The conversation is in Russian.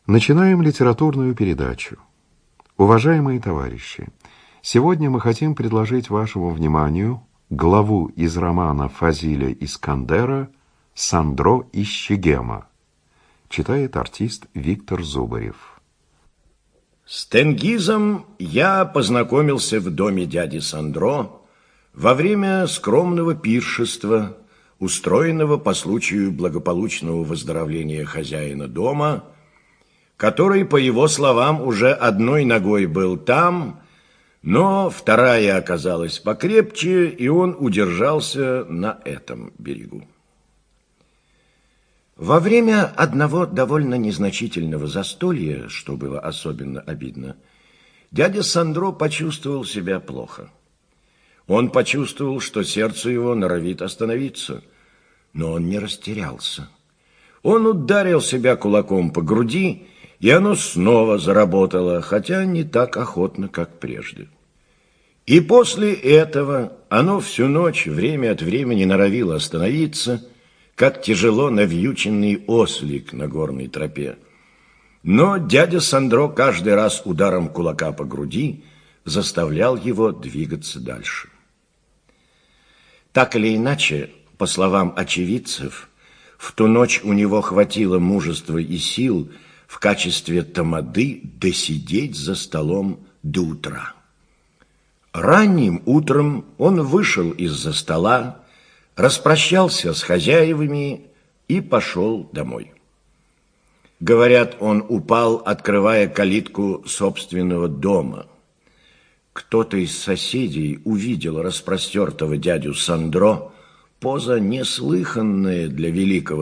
Начинаем литературную передачу. Уважаемые товарищи, сегодня мы хотим предложить вашему вниманию главу из романа Фазиля Искандера «Сандро и Щегема». Читает артист Виктор Зубарев. С Тенгизом я познакомился в доме дяди Сандро во время скромного пиршества, устроенного по случаю благополучного выздоровления хозяина дома, который, по его словам, уже одной ногой был там, но вторая оказалась покрепче, и он удержался на этом берегу. Во время одного довольно незначительного застолья, что было особенно обидно, дядя Сандро почувствовал себя плохо. Он почувствовал, что сердце его норовит остановиться, но он не растерялся. Он ударил себя кулаком по груди, и оно снова заработало, хотя не так охотно, как прежде. И после этого оно всю ночь время от времени норовило остановиться, как тяжело навьюченный ослик на горной тропе. Но дядя Сандро каждый раз ударом кулака по груди заставлял его двигаться дальше. Так или иначе, по словам очевидцев, в ту ночь у него хватило мужества и сил в качестве тамады досидеть за столом до утра. Ранним утром он вышел из-за стола, распрощался с хозяевами и пошел домой. Говорят, он упал, открывая калитку собственного дома. Кто-то из соседей увидел распростертого дядю Сандро, поза неслыханная для великого